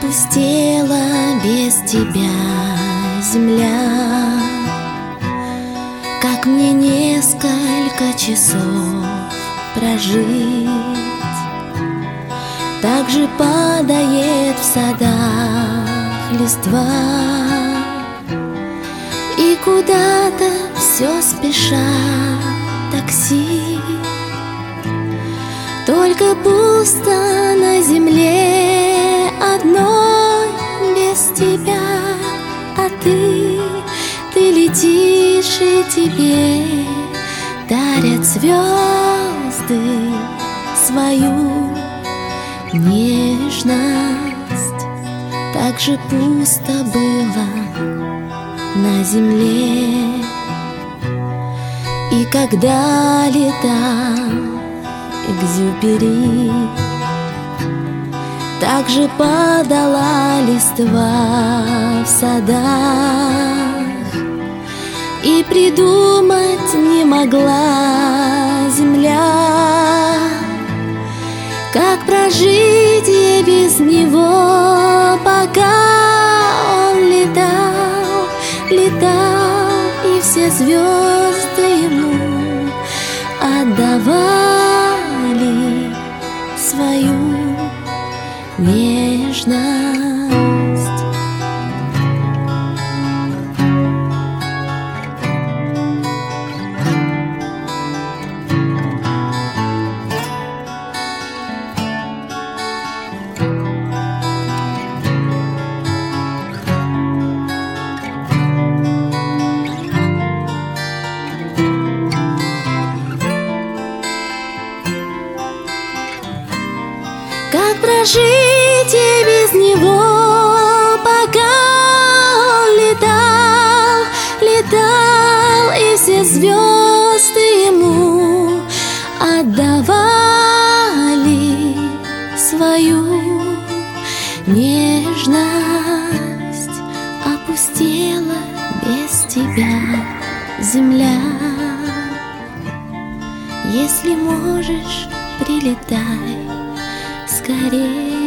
опустела без тебя земля. Как мне несколько часов прожить? Так же падает в садах листва, и куда-то все спешат такси. Только пусто на земле одной без тебя. А ты летишь, и тебе дарят звезды свою нежность. Так же пусто было на земле. И когда летал Экзюпери, так же падала листва в садах, и придумать не могла земля, как прожить ей без него, пока он летал, летал, и все звезды ему отдавали свою нежность. Как прожить и без него, пока он летал, летал, и все звезды ему отдавали свою нежность. Опустела без тебя земля. Если можешь, прилетай скорее.